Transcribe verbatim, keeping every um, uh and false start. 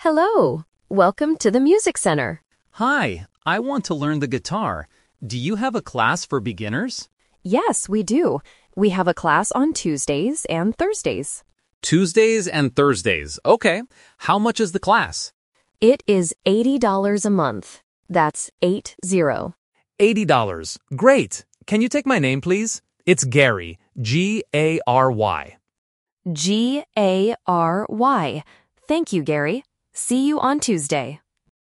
Hello. Welcome to the Music Center. Hi, I want to learn the guitar. Do you have a class for beginners? Yes, we do. We have a class on Tuesdays and Thursdays. Tuesdays and Thursdays. Okay. How much is the class? It is eighty dollars a month. That's eight zero. eighty dollars. Great. Can you take my name, please? It's Gary. G A R Y. G A R Y. Thank you, Gary. See you on Tuesday.